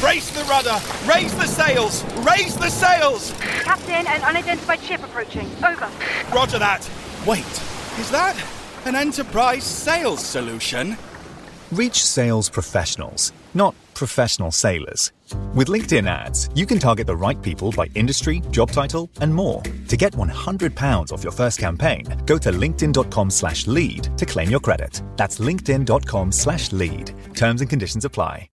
Brace the rudder! Raise the sails! Raise the sails! Captain, an unidentified ship approaching. Over. Roger that. Wait, is that an Enterprise sales solution? Reach sales professionals, not professional sailors. With LinkedIn ads, you can target the right people by industry, job title, and more. To get £100 off your first campaign, go to linkedin.com/lead to claim your credit. That's linkedin.com/lead. Terms and conditions apply.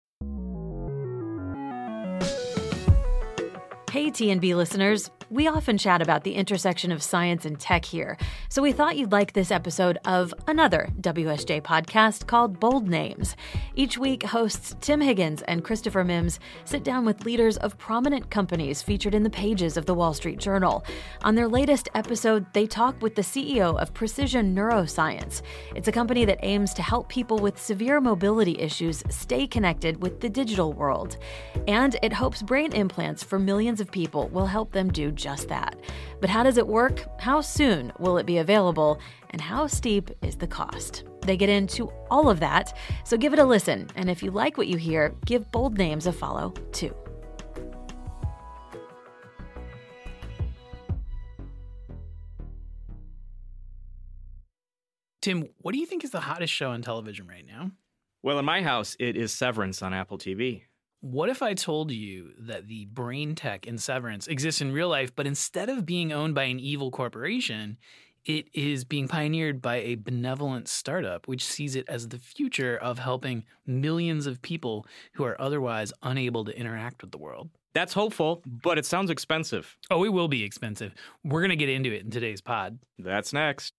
Hey, TNB listeners. We often chat about the intersection of science and tech here, so we thought you'd like this episode of another WSJ podcast called Bold Names. Each week, hosts Tim Higgins and Christopher Mims sit down with leaders of prominent companies featured in the pages of the Wall Street Journal. On their latest episode, they talk with the CEO of Precision Neuroscience. It's a company that aims to help people with severe mobility issues stay connected with the digital world. And it hopes brain implants for millions of people will help them do just that. But how does it work? How soon will it be available? And how steep is the cost? They get into all of that, so give it a listen. And if you like what you hear, give Bold Names a follow, too. Tim, what do you think is the hottest show on television right now? Well, in my house, it is Severance on Apple TV. What if I told you that the brain tech in Severance exists in real life, but instead of being owned by an evil corporation, it is being pioneered by a benevolent startup, which sees it as the future of helping millions of people who are otherwise unable to interact with the world? That's hopeful, but it sounds expensive. Oh, it will be expensive. We're going to get into it in today's pod. That's next.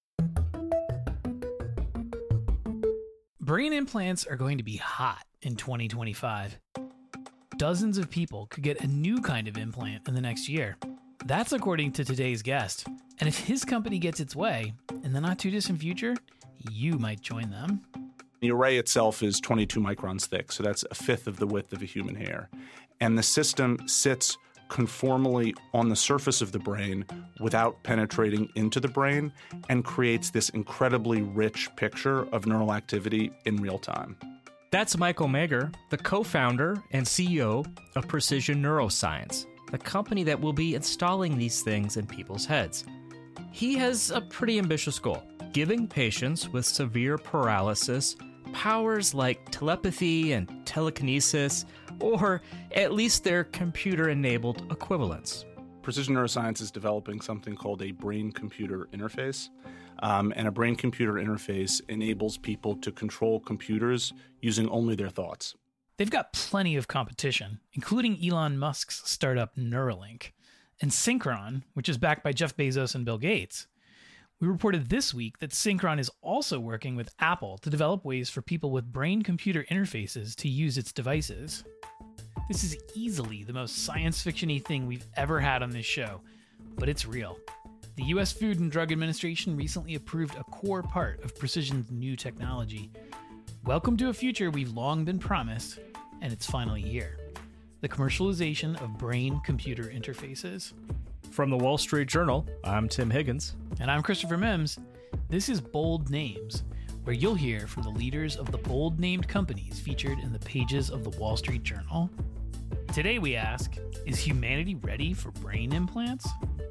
Brain implants are going to be hot in 2025. Dozens of people could get a new kind of implant in the next year. That's according to today's guest. And if his company gets its way, in the not-too-distant future, you might join them. The array itself is 22 microns thick, so that's a fifth of the width of a human hair. And the system sits conformally on the surface of the brain without penetrating into the brain and creates this incredibly rich picture of neural activity in real time. That's Michael Mager, the co-founder and CEO of Precision Neuroscience, the company that will be installing these things in people's heads. He has a pretty ambitious goal, giving patients with severe paralysis powers like telepathy and telekinesis, or at least their computer-enabled equivalents. Precision Neuroscience is developing something called a brain-computer interface. And a brain-computer interface enables people to control computers using only their thoughts. They've got plenty of competition, including Elon Musk's startup Neuralink, and Synchron, which is backed by Jeff Bezos and Bill Gates. We reported this week that Synchron is also working with Apple to develop ways for people with brain-computer interfaces to use its devices. This is easily the most science fiction-y thing we've ever had on this show, but it's real. The U.S. Food and Drug Administration recently approved a core part of Precision's new technology. Welcome to a future we've long been promised, and it's finally here. The commercialization of brain-computer interfaces. From the Wall Street Journal, I'm Tim Higgins. And I'm Christopher Mims. This is Bold Names, where you'll hear from the leaders of the bold-named companies featured in the pages of the Wall Street Journal. Today we ask, is humanity ready for brain implants?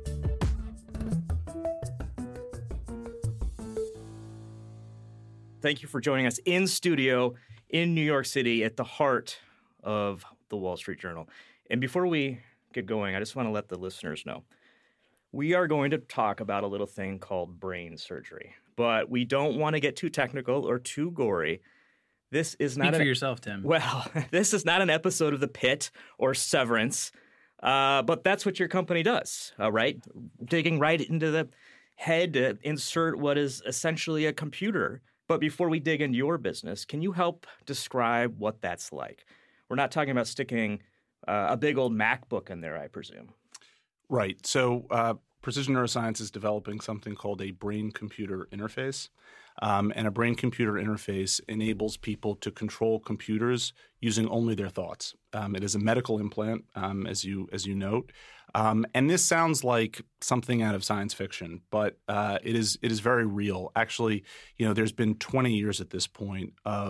Thank you for joining us in studio in New York City at the heart of the Wall Street Journal. And before we get going, I just want to let the listeners know. We are going to talk about a little thing called brain surgery, but we don't want to get too technical or too gory. This is not Speak for yourself, Tim. Well, this is not an episode of The Pit or Severance, but that's what your company does, right? Digging right into the head to insert what is essentially a computer. But before we dig into your business, can you help describe what that's like? We're not talking about sticking a big old MacBook in there, I presume. Right. So Precision Neuroscience is developing something called a brain-computer interface. And a brain-computer interface enables people to control computers using only their thoughts. It is a medical implant, as you note. And this sounds like something out of science fiction, but it is very real. Actually, there's been 20 years at this point of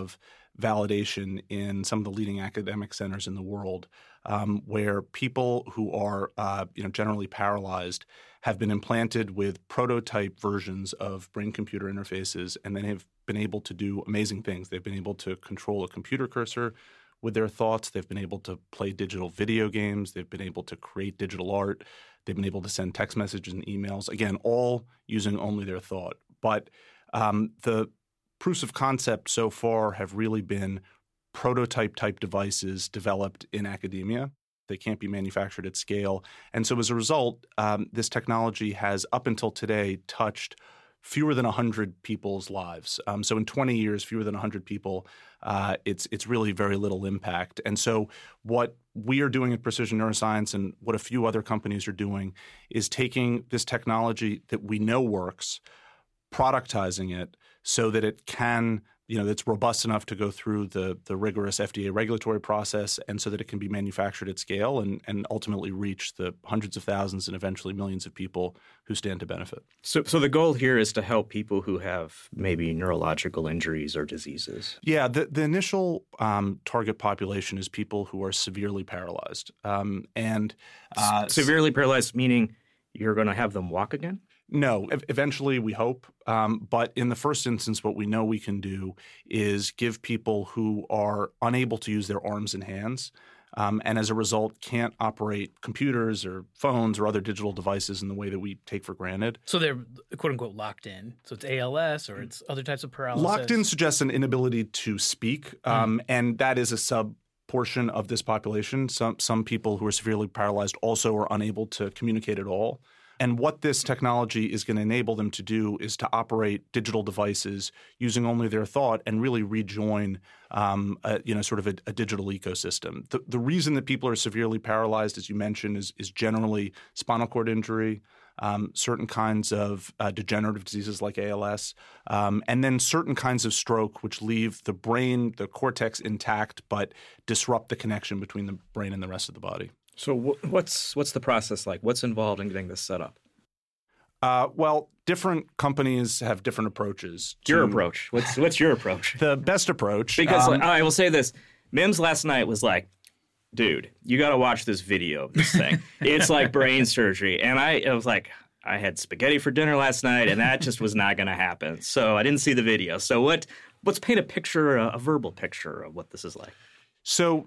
validation in some of the leading academic centers in the world, where people who are generally paralyzed have been implanted with prototype versions of brain-computer interfaces, and then have been able to do amazing things. They've been able to control a computer cursor with their thoughts. They've been able to play digital video games. They've been able to create digital art. They've been able to send text messages and emails, again, all using only their thought. But the proofs of concept so far have really been prototype-type devices developed in academia. They can't be manufactured at scale. And so as a result, this technology has, up until today, touched fewer than 100 people's lives. So in 20 years, fewer than 100 people, it's really very little impact. And so what we are doing at Precision Neuroscience and what a few other companies are doing is taking this technology that we know works, productizing it so that it can it's robust enough to go through the rigorous FDA regulatory process, and so that it can be manufactured at scale and ultimately reach the hundreds of thousands and eventually millions of people who stand to benefit. So the goal here is to help people who have maybe neurological injuries or diseases. Yeah, the initial target population is people who are severely paralyzed. Severely paralyzed meaning you're going to have them walk again? No, eventually we hope. But in the first instance, what we know we can do is give people who are unable to use their arms and hands and as a result can't operate computers or phones or other digital devices in the way that we take for granted. So they're quote unquote locked in. So it's ALS or it's other types of paralysis. Locked in suggests an inability to speak, and that is a sub-portion of this population. Some people who are severely paralyzed also are unable to communicate at all. And what this technology is going to enable them to do is to operate digital devices using only their thought and really rejoin a digital ecosystem. The reason that people are severely paralyzed, as you mentioned, is generally spinal cord injury, certain kinds of degenerative diseases like ALS, and then certain kinds of stroke which leave the brain, the cortex intact, but disrupt the connection between the brain and the rest of the body. So what's the process like? What's involved in getting this set up? Well, different companies have different approaches. Your approach. What's your approach? The best approach. Because I will say this. Mims last night was like, dude, you got to watch this video of this thing. It's like brain surgery. And I was like, I had spaghetti for dinner last night, and that just was not going to happen. So I didn't see the video. So let's paint a picture, a verbal picture of what this is like. So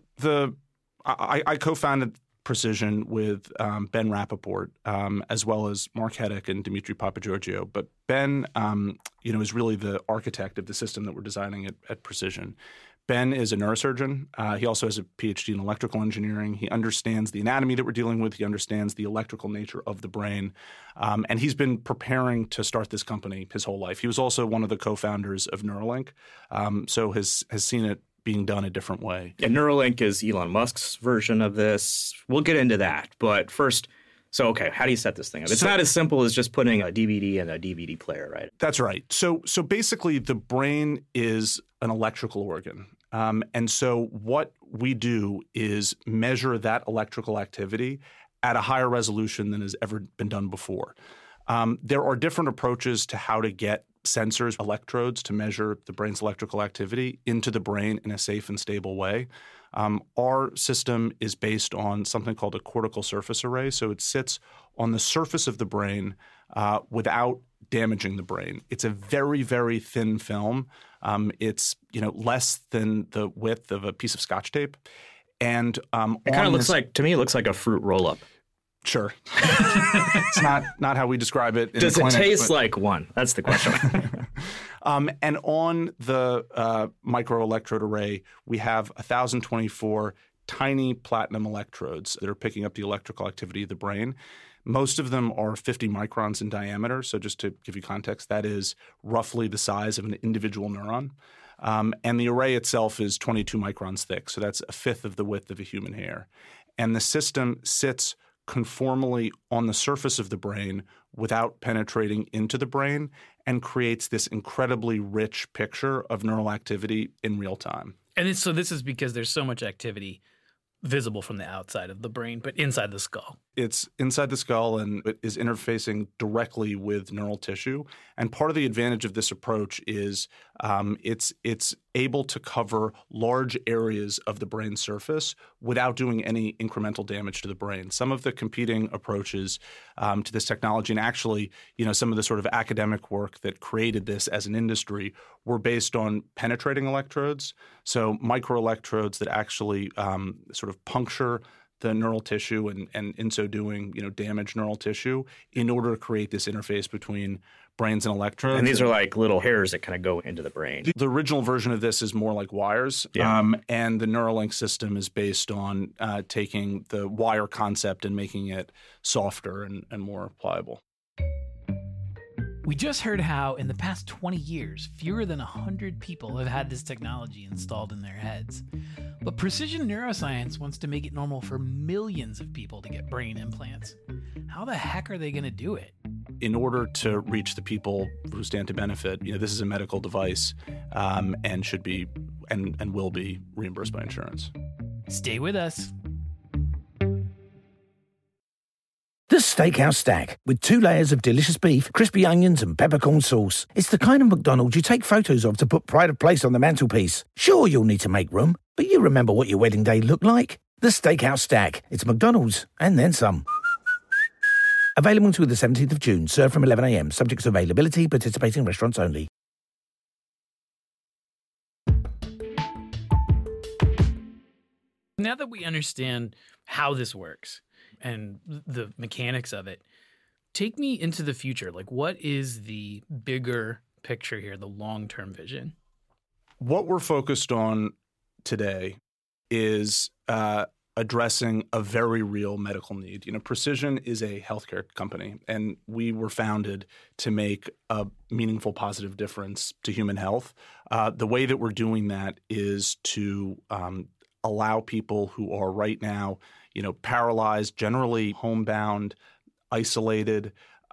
I co-founded Precision with Ben Rappaport, as well as Mark Heddick and Dimitri Papageorgiou. But Ben, is really the architect of the system that we're designing at Precision. Ben is a neurosurgeon. He also has a PhD in electrical engineering. He understands the anatomy that we're dealing with. He understands the electrical nature of the brain. And he's been preparing to start this company his whole life. He was also one of the co-founders of Neuralink, so has seen it being done a different way. And Neuralink is Elon Musk's version of this. We'll get into that. But first, how do you set this thing up? It's not as simple as just putting a DVD in a DVD player, right? That's right. So basically the brain is an electrical organ. And so what we do is measure that electrical activity at a higher resolution than has ever been done before. There are different approaches to how to get sensors, electrodes to measure the brain's electrical activity into the brain in a safe and stable way. Our system is based on something called a cortical surface array. So it sits on the surface of the brain without damaging the brain. It's a very, very thin film. It's less than the width of a piece of Scotch tape. And it kind of looks like, to me, it looks like a fruit roll-up. Sure. It's not how we describe it. Does it taste like one? That's the question. And on the microelectrode array, we have 1,024 tiny platinum electrodes that are picking up the electrical activity of the brain. Most of them are 50 microns in diameter. So just to give you context, that is roughly the size of an individual neuron. And the array itself is 22 microns thick. So that's a fifth of the width of a human hair. And the system sits conformally on the surface of the brain without penetrating into the brain and creates this incredibly rich picture of neural activity in real time. And so this is because there's so much activity. visible from the outside of the brain, but inside the skull. It's inside the skull, and it is interfacing directly with neural tissue. And part of the advantage of this approach is it's able to cover large areas of the brain surface without doing any incremental damage to the brain. Some of the competing approaches to this technology, and actually, some of the sort of academic work that created this as an industry, were based on penetrating electrodes. So microelectrodes that actually sort of puncture the neural tissue and in so doing, damage neural tissue in order to create this interface between brains and electrodes. And these are like little hairs that kind of go into the brain. The original version of this is more like wires. Yeah. And the Neuralink system is based on taking the wire concept and making it softer and more pliable. We just heard how, in the past 20 years, fewer than 100 people have had this technology installed in their heads. But Precision Neuroscience wants to make it normal for millions of people to get brain implants. How the heck are they going to do it? In order to reach the people who stand to benefit, this is a medical device and should be and will be reimbursed by insurance. Stay with us. The Steakhouse Stack, with 2 layers of delicious beef, crispy onions and peppercorn sauce. It's the kind of McDonald's you take photos of to put pride of place on the mantelpiece. Sure, you'll need to make room, but you remember what your wedding day looked like. The Steakhouse Stack. It's McDonald's, and then some. Available until the 17th of June. Served from 11 a.m. Subject to availability. Participating restaurants only. Now that we understand how this works and the mechanics of it, take me into the future. Like, what is the bigger picture here, the long-term vision? What we're focused on today is addressing a very real medical need. Precision is a healthcare company, and we were founded to make a meaningful, positive difference to human health. The way that we're doing that is to allow people who are right now, paralyzed, generally homebound, isolated.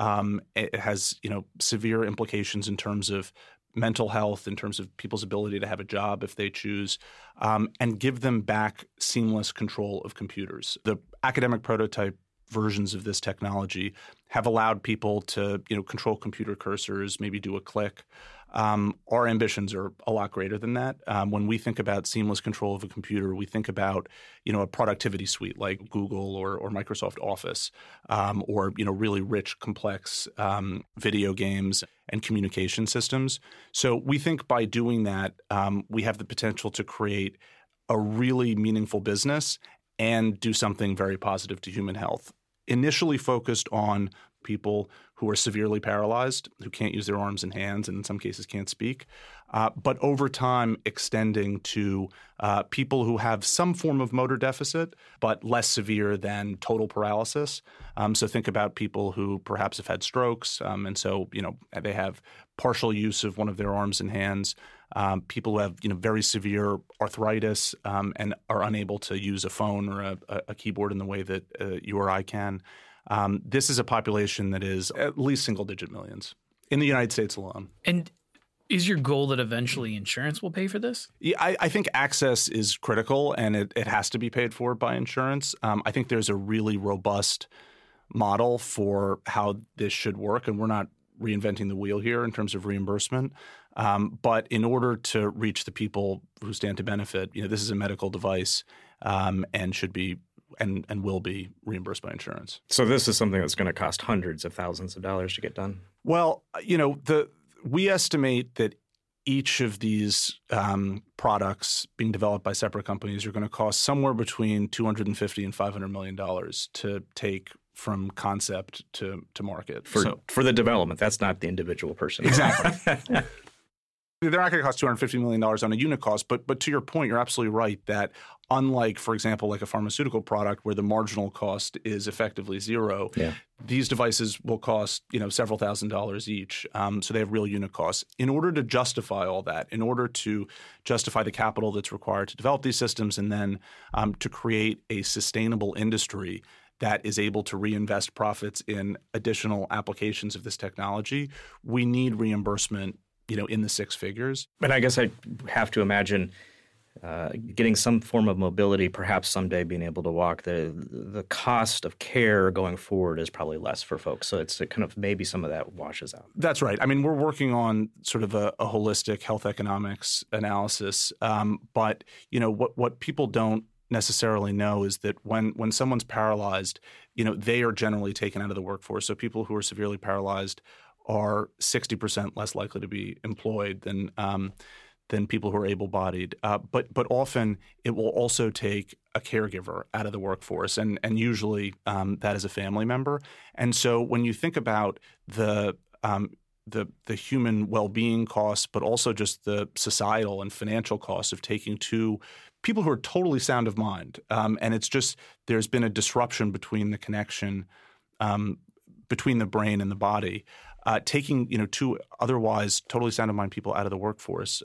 It has, severe implications in terms of mental health, in terms of people's ability to have a job if they choose, and give them back seamless control of computers. The academic prototype versions of this technology have allowed people to, control computer cursors, maybe do a click. Our ambitions are a lot greater than that. When we think about seamless control of a computer, we think about, a productivity suite like Google or Microsoft Office, or, really rich, complex video games and communication systems. So we think by doing that, we have the potential to create a really meaningful business and do something very positive to human health. Initially focused on people who are severely paralyzed, who can't use their arms and hands, and in some cases can't speak, but over time extending to people who have some form of motor deficit, but less severe than total paralysis. So think about people who perhaps have had strokes, and so they have partial use of one of their arms and hands. People who have very severe arthritis and are unable to use a phone or a keyboard in the way that you or I can. This is a population that is at least single-digit millions in the United States alone. And is your goal that eventually insurance will pay for this? Yeah, I think access is critical, and it has to be paid for by insurance. I think there's a really robust model for how this should work, and we're not reinventing the wheel here in terms of reimbursement. But in order to reach the people who stand to benefit, this is a medical device and should be and will be reimbursed by insurance. So this is something that's going to cost hundreds of thousands of dollars to get done? Well, we estimate that each of these products being developed by separate companies are going to cost somewhere between $250 and $500 million to take from concept to market. For the development. That's not the individual person. Exactly. They're not going to cost $250 million on a unit cost, but to your point, you're absolutely right that unlike, for example, like a pharmaceutical product where the marginal cost is effectively zero, these devices will cost several $1,000s each. So they have real unit costs. In order to justify all that, in order to justify the capital that's required to develop these systems and then to create a sustainable industry that is able to reinvest profits in additional applications of this technology, we need reimbursement in the six figures. But I guess I have to imagine getting some form of mobility, perhaps someday being able to walk, the cost of care going forward is probably less for folks. So it's kind of maybe some of that washes out. That's right. I mean, we're working on sort of a holistic health economics analysis. But, what people don't necessarily know is that when someone's paralyzed, they are generally taken out of the workforce. So people who are severely paralyzed are 60% less likely to be employed than people who are able-bodied. But often it will also take a caregiver out of the workforce, and usually that is a family member. And so when you think about the human well-being costs, but also just the societal and financial costs of taking two people who are totally sound of mind, and it's just there's been a disruption between the connection between the brain and the body. Taking two otherwise totally sound of mind people out of the workforce,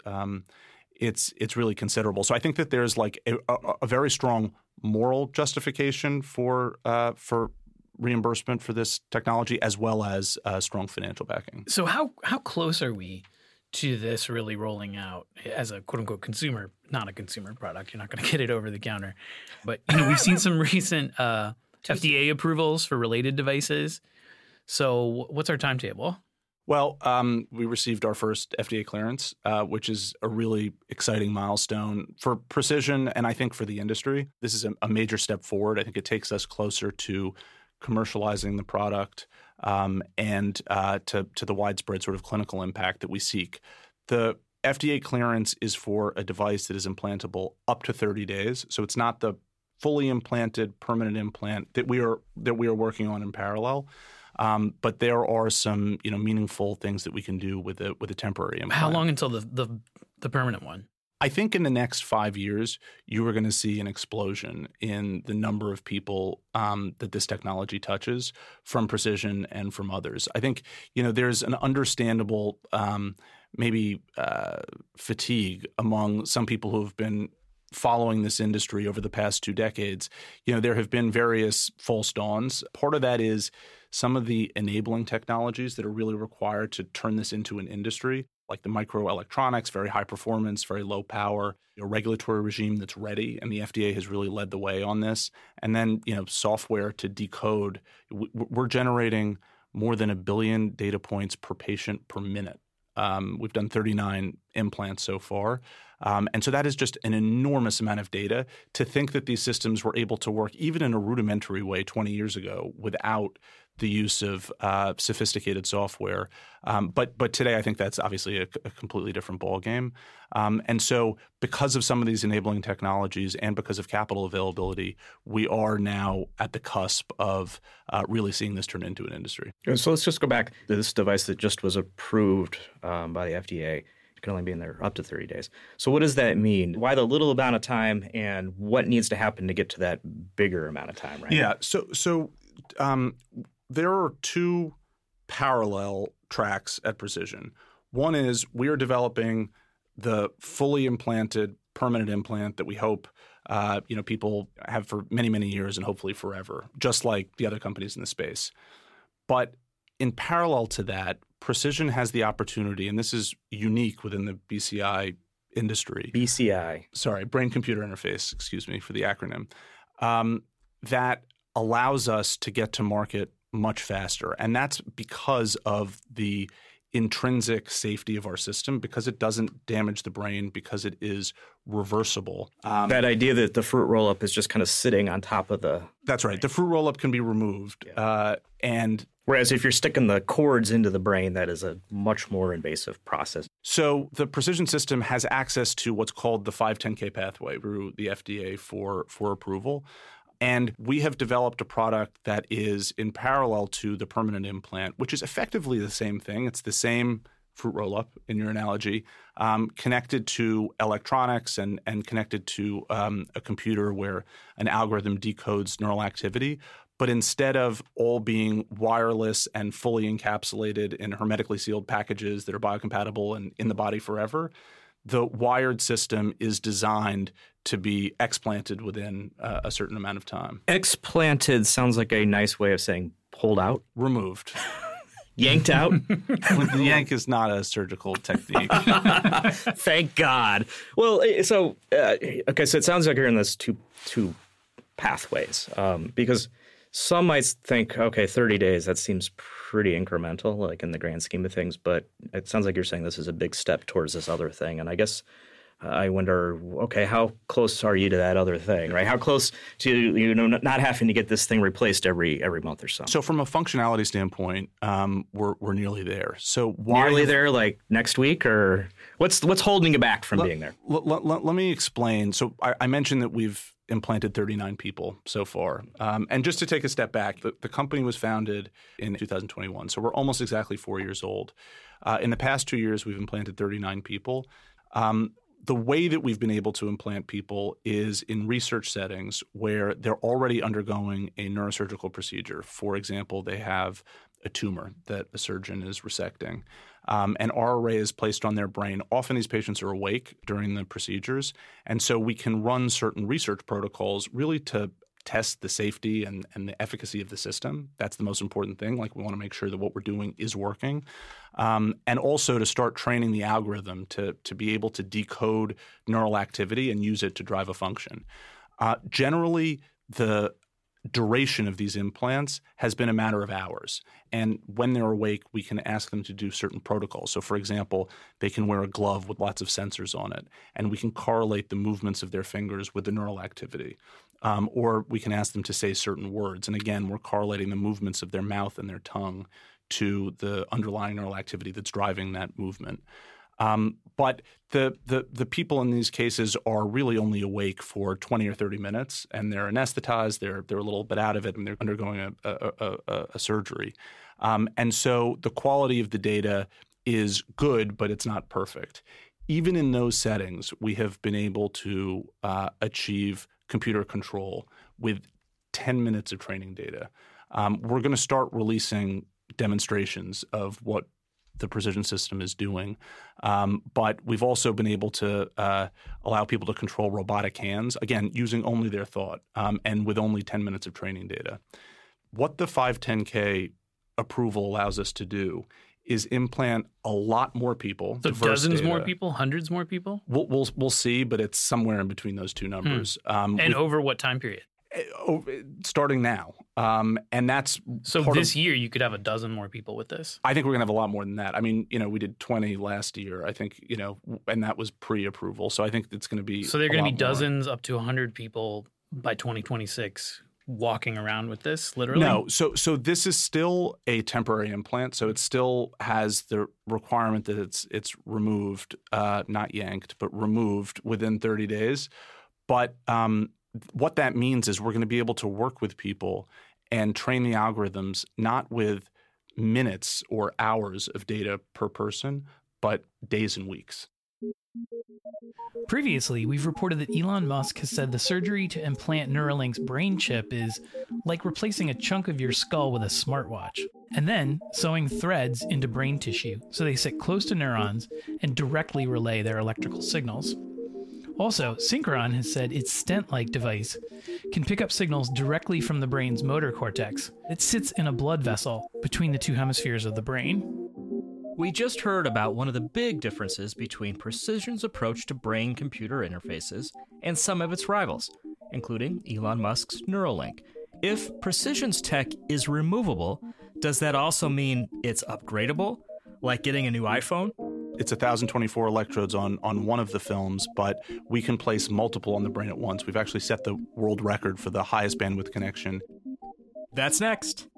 it's really considerable. So I think that there's like a very strong moral justification for reimbursement for this technology, as well as strong financial backing. So how close are we to this really rolling out as a quote unquote consumer, not a consumer product? You're not going to get it over the counter, but we've seen some recent FDA approvals for related devices. So what's our timetable? Well, we received our first FDA clearance, which is a really exciting milestone for Precision and I think for the industry. This is a major step forward. I think it takes us closer to commercializing the product and to the widespread sort of clinical impact that we seek. The FDA clearance is for a device that is implantable up to 30 days. So it's not the fully implanted permanent implant that we are working on in parallel. But there are some meaningful things that we can do with a temporary implant. How long until the permanent one? I think in the next 5 years, you are going to see an explosion in the number of people that this technology touches from Precision and from others. I think there's an understandable maybe fatigue among some people who have been following this industry over the past 2 decades. There have been various false dawns. Part of that is some of the enabling technologies that are really required to turn this into an industry, like the microelectronics, very high performance, very low power, a regulatory regime that's ready, and the FDA has really led the way on this. And then, software to decode. We're generating more than 1 billion data points per patient per minute. We've done 39 implants so far. And so that is just an enormous amount of data. To think that these systems were able to work even in a rudimentary way 20 years ago without the use of sophisticated software. But today I think that's obviously a completely different ballgame. And so because of some of these enabling technologies and because of capital availability, we are now at the cusp of really seeing this turn into an industry. So let's just go back to this device that just was approved by the FDA. It can only be in there up to 30 days. So what does that mean? Why the little amount of time, and what needs to happen to get to that bigger amount of time, right? Yeah. So there are 2 parallel tracks at Precision. One is we are developing the fully implanted permanent implant that we hope people have for many, many years and hopefully forever, just like the other companies in the space. But in parallel to that, Precision has the opportunity, and this is unique within the BCI industry. BCI. Sorry, brain-computer interface, excuse me for the acronym, that allows us to get to market much faster. And that's because of the intrinsic safety of our system, because it doesn't damage the brain, because it is reversible. That idea that the fruit roll-up is just kind of sitting on top of the… That's right. The fruit roll-up can be removed. Yeah. Whereas if you're sticking the cords into the brain, that is a much more invasive process. So the Precision system has access to what's called the 510K pathway through the FDA for approval. And we have developed a product that is in parallel to the permanent implant, which is effectively the same thing. It's the same fruit roll-up, in your analogy, connected to electronics and connected to a computer where an algorithm decodes neural activity. But instead of all being wireless and fully encapsulated in hermetically sealed packages that are biocompatible and in the body forever, the wired system is designed to be explanted within a certain amount of time. Explanted sounds like a nice way of saying pulled out. Removed. yanked out? The yank is not a surgical technique. Thank God. Well, so okay, so it sounds like you're in this two pathways, because some might think, okay, 30 days, that seems pretty incremental, like in the grand scheme of things, but it sounds like you're saying this is a big step towards this other thing. And I guess I wonder, okay, how close are you to that other thing, right? How close to, not having to get this thing replaced every month or so? So from a functionality standpoint, we're nearly there. So nearly there, like next week, or what's holding you back from being there? Let me explain. So I mentioned that we've implanted 39 people so far. And just to take a step back, the company was founded in 2021. So we're almost exactly 4 years old. In the past 2 years, we've implanted 39 people. The way that we've been able to implant people is in research settings where they're already undergoing a neurosurgical procedure. For example, they have a tumor that a surgeon is resecting. And our array is placed on their brain. Often these patients are awake during the procedures. And so we can run certain research protocols really to test the safety and the efficacy of the system. That's the most important thing. Like, we want to make sure that what we're doing is working. And also to start training the algorithm to be able to decode neural activity and use it to drive a function. Generally, the duration of these implants has been a matter of hours. And when they're awake, we can ask them to do certain protocols. So, for example, they can wear a glove with lots of sensors on it, and we can correlate the movements of their fingers with the neural activity. Or we can ask them to say certain words. And again, we're correlating the movements of their mouth and their tongue to the underlying neural activity that's driving that movement. But the people in these cases are really only awake for 20 or 30 minutes, and they're anesthetized. They're a little bit out of it, and they're undergoing a surgery. And so the quality of the data is good, but it's not perfect. Even in those settings, we have been able to achieve computer control with 10 minutes of training data. We're going to start releasing demonstrations of what the Precision system is doing. But we've also been able to allow people to control robotic hands, again, using only their thought and with only 10 minutes of training data. What the 510K approval allows us to do is implant a lot more people. So dozens more people, hundreds more people? We'll see, but it's somewhere in between those two numbers. And over what time period? Starting now. And that's so this year you could have a dozen more people with this? I think we're going to have a lot more than that. I mean, we did 20 last year, I think, and that was pre-approval. So I think it's going to be So there are going to be dozens up to 100 people by 2026 walking around with this, literally? No. So this is still a temporary implant. So it still has the requirement that it's removed, not yanked, but removed within 30 days. But what that means is we're going to be able to work with people and train the algorithms not with minutes or hours of data per person, but days and weeks. Previously, we've reported that Elon Musk has said the surgery to implant Neuralink's brain chip is like replacing a chunk of your skull with a smartwatch, and then sewing threads into brain tissue so they sit close to neurons and directly relay their electrical signals. Also, Synchron has said its stent-like device can pick up signals directly from the brain's motor cortex. It sits in a blood vessel between the two hemispheres of the brain. We just heard about one of the big differences between Precision's approach to brain-computer interfaces and some of its rivals, including Elon Musk's Neuralink. If Precision's tech is removable, does that also mean it's upgradable, like getting a new iPhone? It's 1,024 electrodes on one of the films, but we can place multiple on the brain at once. We've actually set the world record for the highest bandwidth connection. That's next.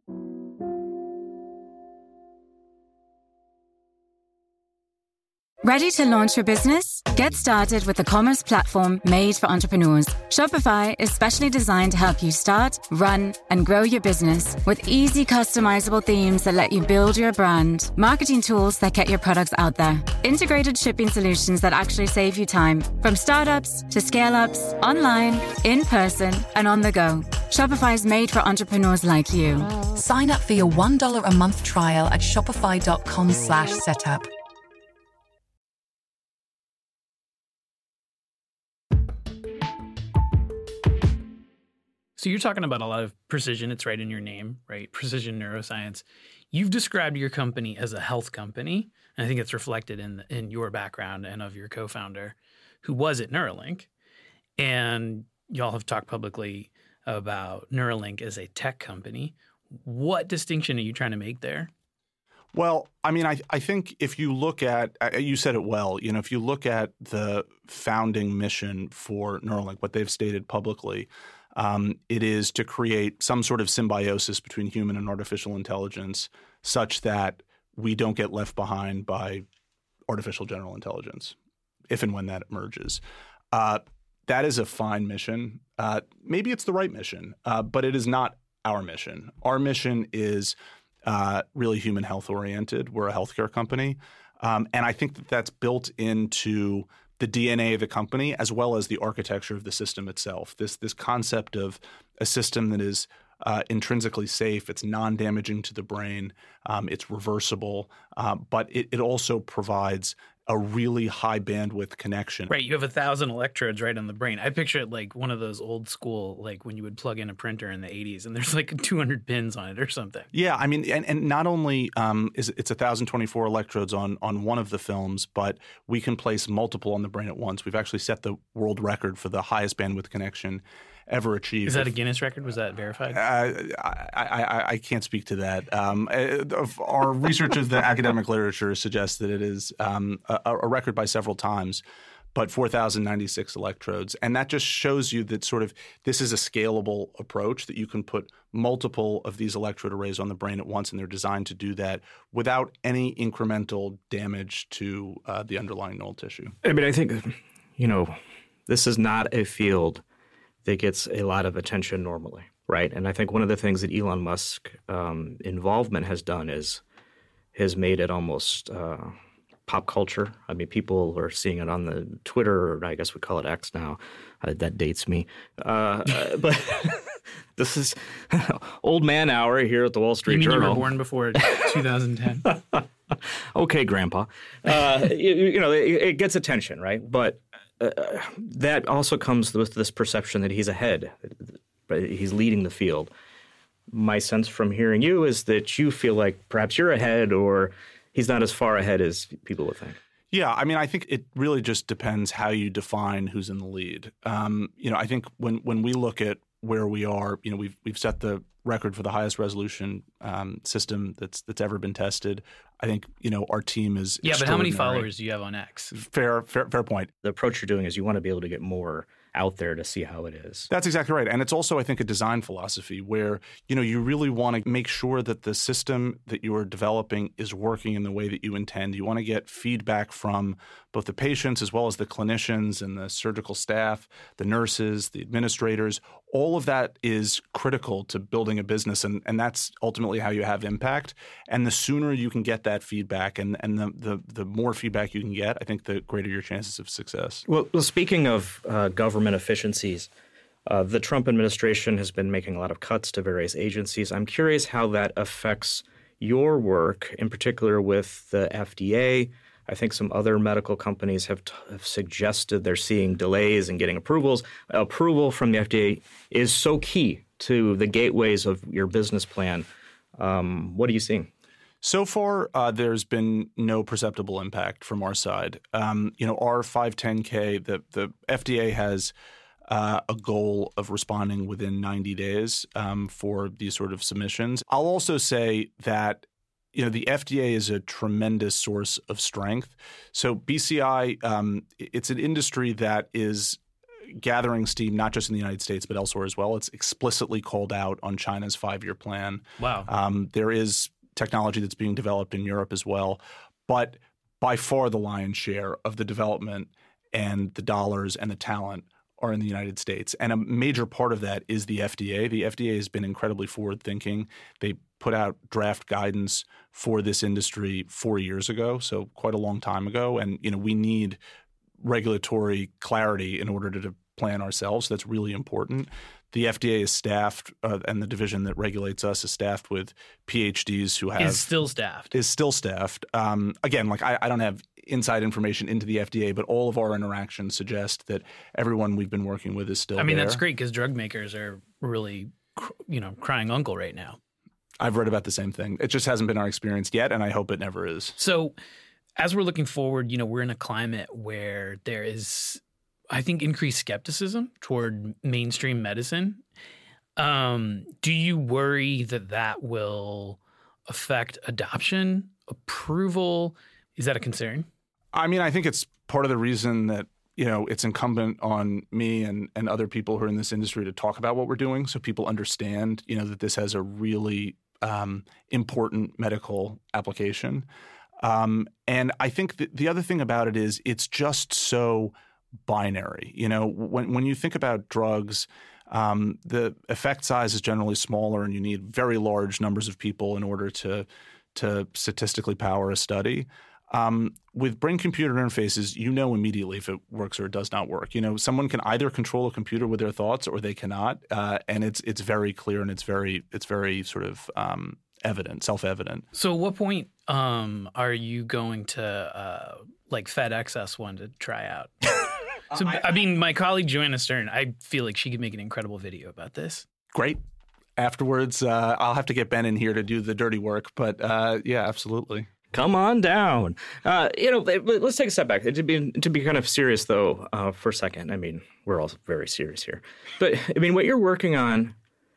Ready to launch your business? Get started with the commerce platform made for entrepreneurs. Shopify is specially designed to help you start, run, and grow your business with easy customizable themes that let you build your brand, marketing tools that get your products out there, integrated shipping solutions that actually save you time, from startups to scale-ups, online, in person, and on the go. Shopify is made for entrepreneurs like you. Sign up for your $1 a month trial at shopify.com/setup. So you're talking about a lot of precision. It's right in your name, right? Precision neuroscience. You've described your company as a health company, and I think it's reflected in your background and of your co-founder, who was at Neuralink. And y'all have talked publicly about Neuralink as a tech company. What distinction are you trying to make there? Well, I mean, I think if you look at – you said it well. If you look at the founding mission for Neuralink, what they've stated publicly, it is to create some sort of symbiosis between human and artificial intelligence such that we don't get left behind by artificial general intelligence, if and when that emerges. That is a fine mission. Maybe it's the right mission, but it is not our mission. Our mission is really human health oriented. We're a healthcare company. And I think that that's built into the DNA of the company as well as the architecture of the system itself. This concept of a system that is intrinsically safe, it's non-damaging to the brain, it's reversible, but it also provides a really high bandwidth connection. Right. You have 1,000 electrodes right on the brain. I picture it like one of those old school, like when you would plug in a printer in the 80s and there's like 200 pins on it or something. Yeah. I mean, and not only is it's 1,024 electrodes on one of the films, but we can place multiple on the brain at once. We've actually set the world record for the highest bandwidth connection ever achieved. Is that a Guinness record? Was that verified? I can't speak to that. Our research of the academic literature suggests that it is a record by several times, but 4,096 electrodes. And that just shows you that sort of this is a scalable approach, that you can put multiple of these electrode arrays on the brain at once, and they're designed to do that without any incremental damage to the underlying neural tissue. I mean, I think, this is not a field that gets a lot of attention normally, right? And I think one of the things that Elon Musk involvement has done has made it almost pop culture. I mean, people are seeing it on the Twitter, or I guess we call it X now. That dates me. But this is old man hour here at the Wall Street Journal. You mean you were born before 2010? Okay, Grandpa. It gets attention, right? But that also comes with this perception that he's ahead, he's leading the field. My sense from hearing you is that you feel like perhaps you're ahead, or he's not as far ahead as people would think. Yeah, I mean, I think it really just depends how you define who's in the lead. I think when we look at where we are, we've set the record for the highest resolution system that's ever been tested. I think our team is but how many followers do you have on X? Fair point. The approach you're doing is you want to be able to get more out there to see how it is. That's exactly right. And it's also, I think, a design philosophy where, you really want to make sure that the system that you are developing is working in the way that you intend. You want to get feedback from both the patients as well as the clinicians and the surgical staff, the nurses, the administrators. All of that is critical to building a business, and that's ultimately how you have impact. And the sooner you can get that feedback and the more feedback you can get, I think the greater your chances of success. Well, speaking of government efficiencies, the Trump administration has been making a lot of cuts to various agencies. I'm curious how that affects your work, in particular with the FDA. I think some other medical companies have suggested they're seeing delays in getting approvals. Approval from the FDA is so key to the gateways of your business plan. What are you seeing? So far, there's been no perceptible impact from our side. Our 510K, the FDA has a goal of responding within 90 days for these sort of submissions. I'll also say that the FDA is a tremendous source of strength. So BCI, it's an industry that is gathering steam not just in the United States but elsewhere as well. It's explicitly called out on China's 5-year plan. Wow. There is technology that's being developed in Europe as well. But by far the lion's share of the development and the dollars and the talent are in the United States. And a major part of that is the FDA. The FDA has been incredibly forward-thinking. They put out draft guidance for this industry 4 years ago, so quite a long time ago. And, we need regulatory clarity in order to plan ourselves. So that's really important. The FDA is staffed, and the division that regulates us is staffed with PhDs who have is still staffed. Again, I don't have inside information into the FDA, but all of our interactions suggest that everyone we've been working with is still there. That's great because drug makers are really, crying uncle right now. I've read about the same thing. It just hasn't been our experience yet, and I hope it never is. So as we're looking forward, we're in a climate where there is, I think, increased skepticism toward mainstream medicine. Do you worry that will affect adoption, approval? Is that a concern? I mean, I think it's part of the reason that, it's incumbent on me and other people who are in this industry to talk about what we're doing so people understand, that this has a really important medical application. And I think the other thing about it is it's just so binary. When you think about drugs, the effect size is generally smaller and you need very large numbers of people in order to statistically power a study. With brain-computer interfaces, immediately if it works or it does not work. Someone can either control a computer with their thoughts or they cannot, and it's very clear and it's very sort of evident, self-evident. So at what point are you going to FedEx us one to try out? So my colleague Joanna Stern, I feel like she could make an incredible video about this. Great. Afterwards, I'll have to get Ben in here to do the dirty work, but yeah, absolutely. Come on down. Let's take a step back. To be kind of serious, though, for a second. I mean, we're all very serious here. But, what you're working on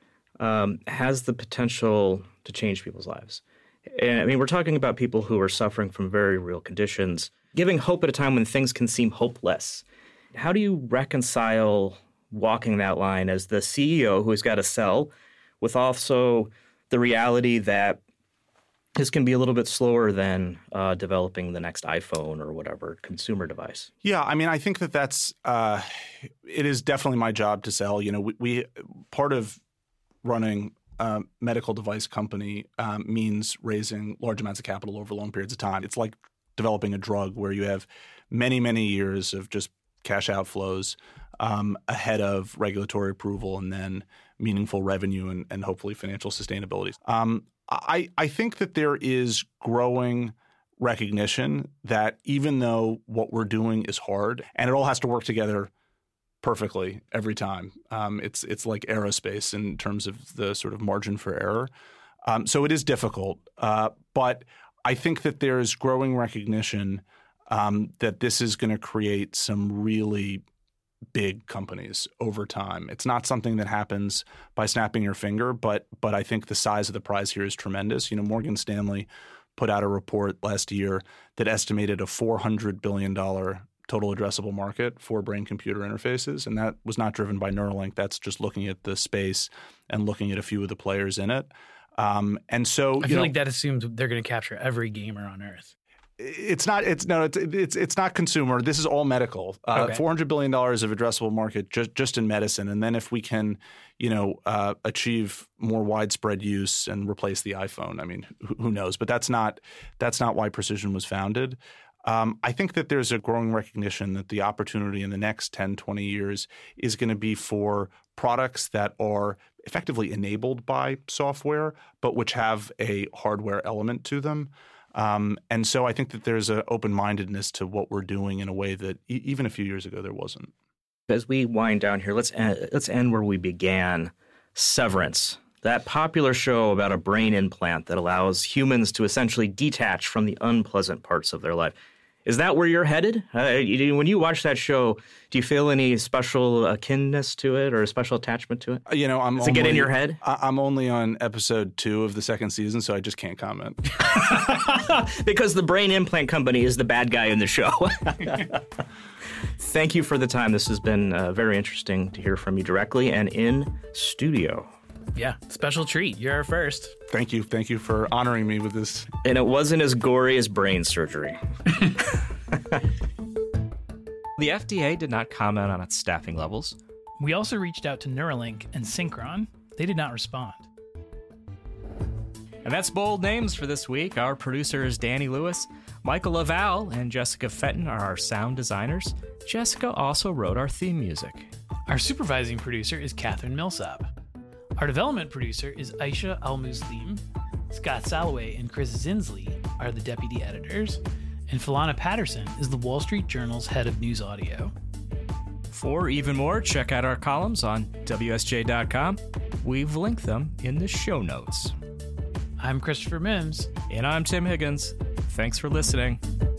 has the potential to change people's lives. And, we're talking about people who are suffering from very real conditions, giving hope at a time when things can seem hopeless. How do you reconcile walking that line as the CEO who's got to sell with also the reality that this can be a little bit slower than developing the next iPhone or whatever consumer device? Yeah, I think that's it is definitely my job to sell. We part of running a medical device company means raising large amounts of capital over long periods of time. It's like developing a drug where you have many, many years of just cash outflows ahead of regulatory approval and then meaningful revenue and hopefully financial sustainability. I think that there is growing recognition that even though what we're doing is hard and it all has to work together perfectly every time, it's like aerospace in terms of the sort of margin for error. So it is difficult, but I think that there is growing recognition that this is going to create some really big companies over time. It's not something that happens by snapping your finger, but I think the size of the prize here is tremendous. Morgan Stanley put out a report last year that estimated a $400 billion total addressable market for brain-computer interfaces, and that was not driven by Neuralink. That's just looking at the space and looking at a few of the players in it. And so I feel like that assumes they're going to capture every gamer on Earth. It's not consumer. This is all medical. Okay. $400 billion of addressable market just in medicine. And then if we can, achieve more widespread use and replace the iPhone, who knows? But that's not why Precision was founded. I think that there's a growing recognition that the opportunity in the next 10, 20 years is going to be for products that are effectively enabled by software, but which have a hardware element to them. And so I think that there's an open-mindedness to what we're doing in a way that even a few years ago there wasn't. As we wind down here, let's end where we began. Severance, that popular show about a brain implant that allows humans to essentially detach from the unpleasant parts of their life. Is that where you're headed? When you watch that show, do you feel any special akinness to it or a special attachment to it? Does it get in your head? I'm only on episode 2 of the second season, so I just can't comment. Because the brain implant company is the bad guy in the show. Thank you for the time. This has been very interesting to hear from you directly and in studio. Yeah, special treat. You're our first. Thank you. Thank you for honoring me with this. And it wasn't as gory as brain surgery. The FDA did not comment on its staffing levels. We also reached out to Neuralink and Synchron. They did not respond. And that's Bold Names for this week. Our producer is Danny Lewis. Michael Laval and Jessica Fenton are our sound designers. Jessica also wrote our theme music. Our supervising producer is Catherine Millsap. Our development producer is Aisha Al-Muslim. Scott Salloway and Chris Zinsley are the deputy editors. And Philana Patterson is the Wall Street Journal's head of news audio. For even more, check out our columns on WSJ.com. We've linked them in the show notes. I'm Christopher Mims. And I'm Tim Higgins. Thanks for listening.